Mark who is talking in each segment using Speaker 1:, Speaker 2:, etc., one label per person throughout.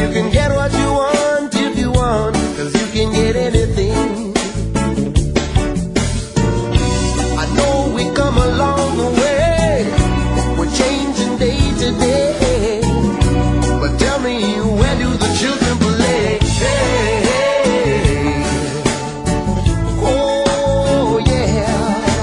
Speaker 1: you can get what you want if you want, 'cause you can get anything. I know we come a long way, we're changing day to day, but tell me, where do the children play? Hey. Oh yeah.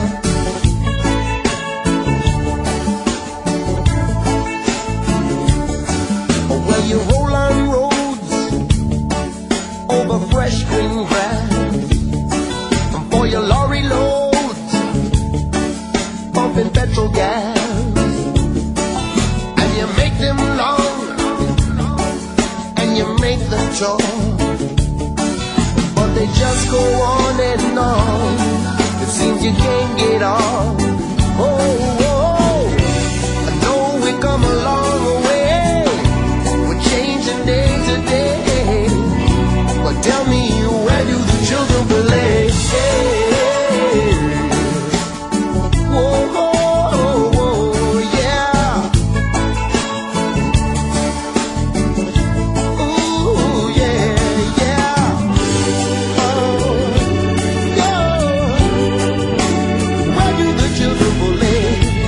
Speaker 1: Well, you roll on roads over fresh green grass, and for your lorry loads, pumping petrol gas, and you make them long, and you make them short, but they just go on and on. It seems you can't get off. Oh, oh, I know we come a long way, we're changing day to day, but tell me, where do the children play? Hey. Whoa, whoa, whoa, yeah. Ooh, yeah, yeah. Oh, yeah. Where do the children play?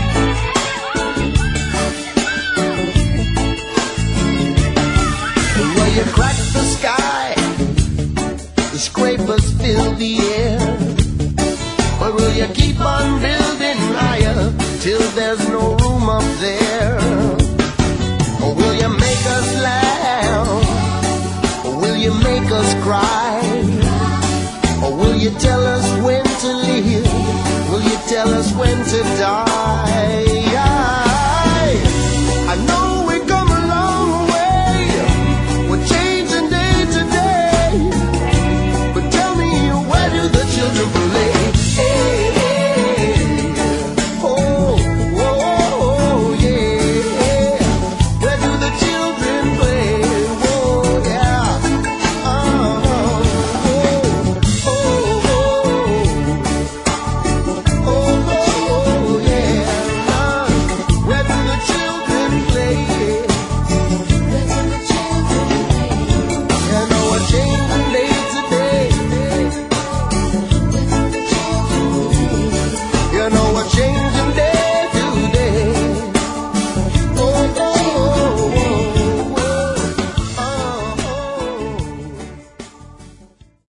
Speaker 1: Well, you crack the sky, the scrapers fill the air. But will you keep on building higher till there's no room up there? Or will you make us laugh? Or will you make us cry? Or will you tell us when to live? Will you tell us when to die?